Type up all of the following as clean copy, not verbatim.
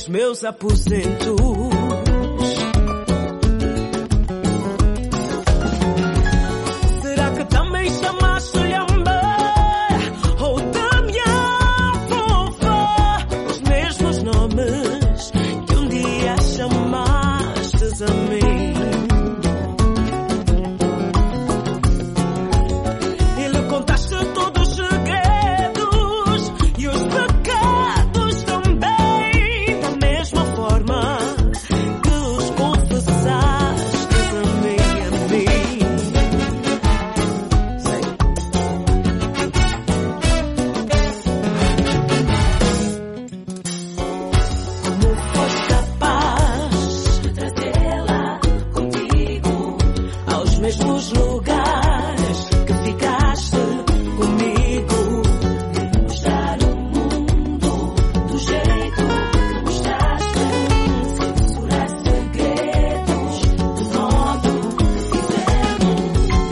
dos meus aposentos. Será que também chamaste-lhe a mãe ou da minha vovó os mesmos nomes que um dia chamastes a mim? E lhe contaste todos os segredos e os pecados também, da mesma forma que os confessaste a mim. Como foste capaz de trazê-la contigo aos mesmos lugares que ficaste comigo? Mostrar o mundo do jeito que mostraste, censurar segredos do modo que fizemos.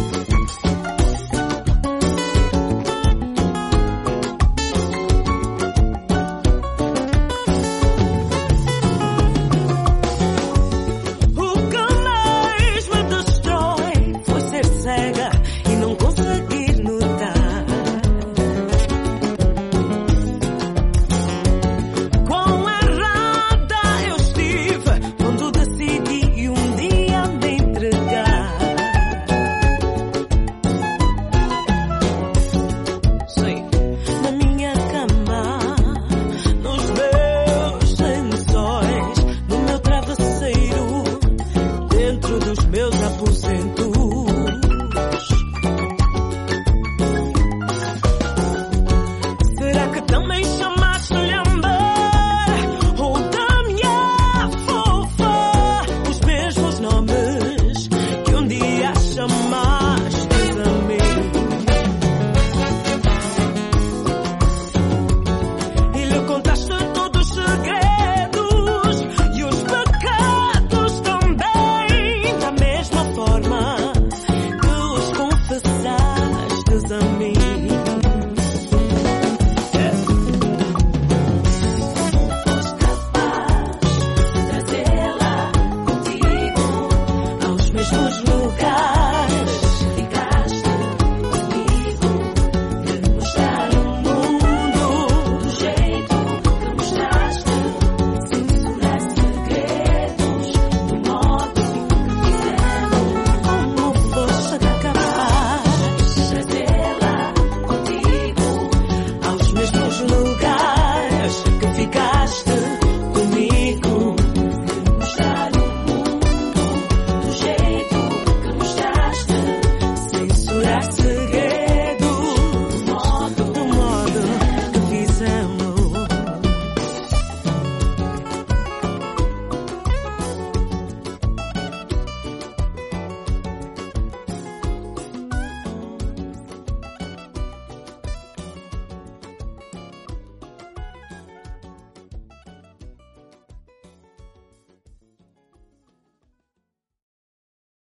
O que mais me destrói foi ser cega e não conseguir notar quão errada eu estive quando decidi um dia me entregar. Sim, na minha cama, nos meus lençóis, no meu travesseiro, dentro dos meus aposentos. Será que também chamaste-lhe a mãe ou da minha vovó os mesmos nomes que um dia chamastes a mim? E lhe contaste todos os segredos e os pecados também, da mesma forma que os confessaste a mim.